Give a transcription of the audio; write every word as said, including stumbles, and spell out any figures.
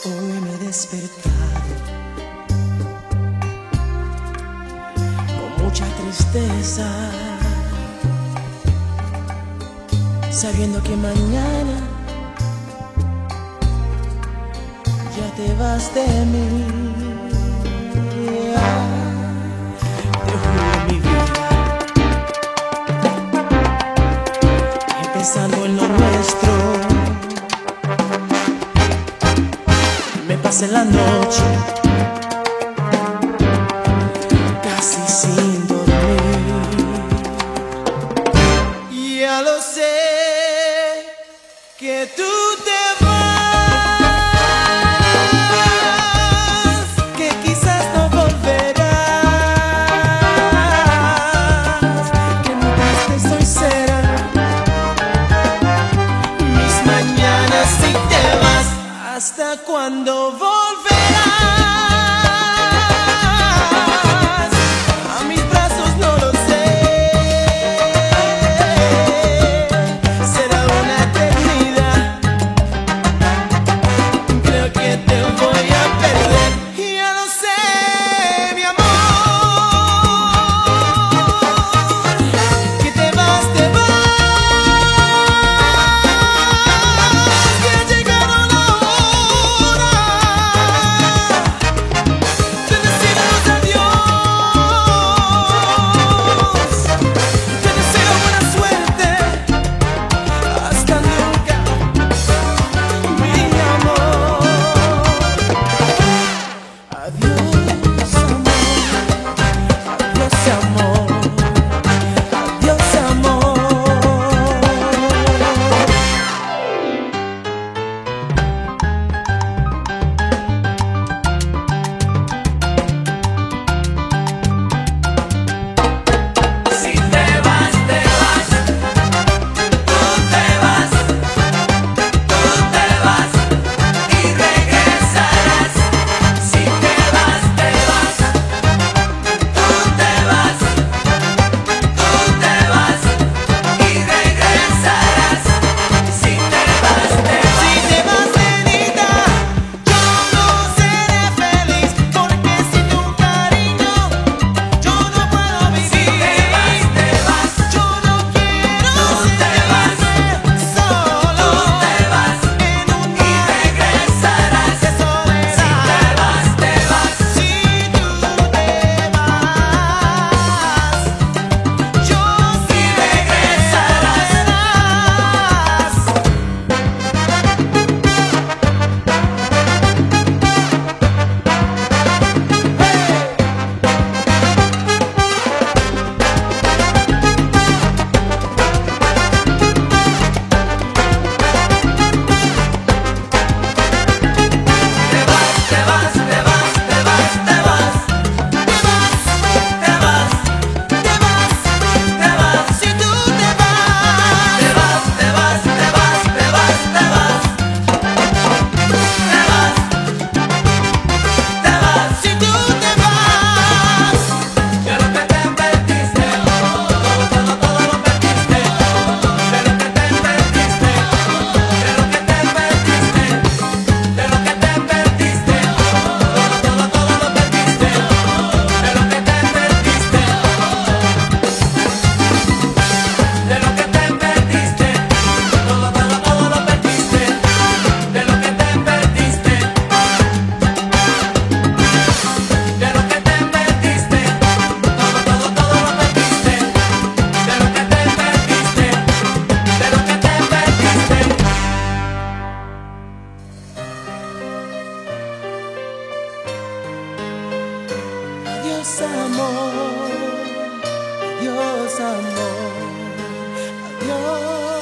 Hoy me he despertado con mucha tristeza, sabiendo que mañana ya te vas de mí. Te juro mi vida, empezando en lo nuestro, me pasé la noche casi sin dormir. Ya lo sé, que tú te vas, que quizás no volverás, que mi triste soy cera, mis mañanas si te vas. ¿Hasta cuándo volverás? A mis brazos no lo sé. Será una eternidad. Creo que te voy a perder. Ya lo sé, mi amor, que te vas, te vas. Adiós amor, adiós amor, adiós.